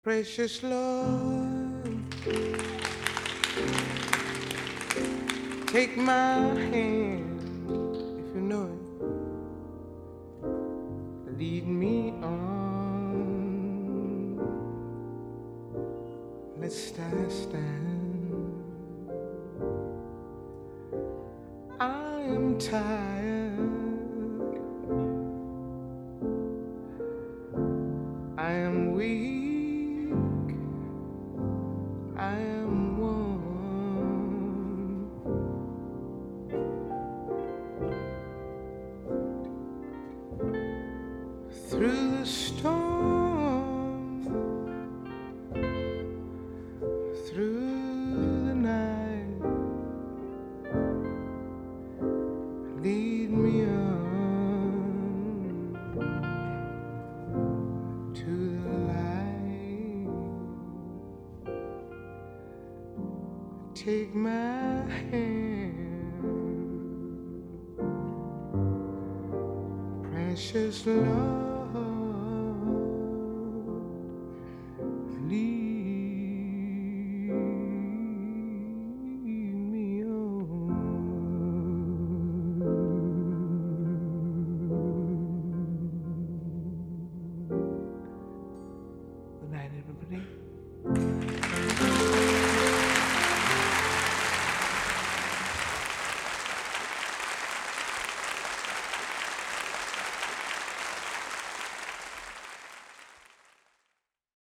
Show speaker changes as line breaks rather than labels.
Precious Lord, take my hand if you know it. Lead me on. Let's stand. I am tired. I am weak. I am worn. Through the storm, through the night, lead me on to the light. Take my hand, precious Lord.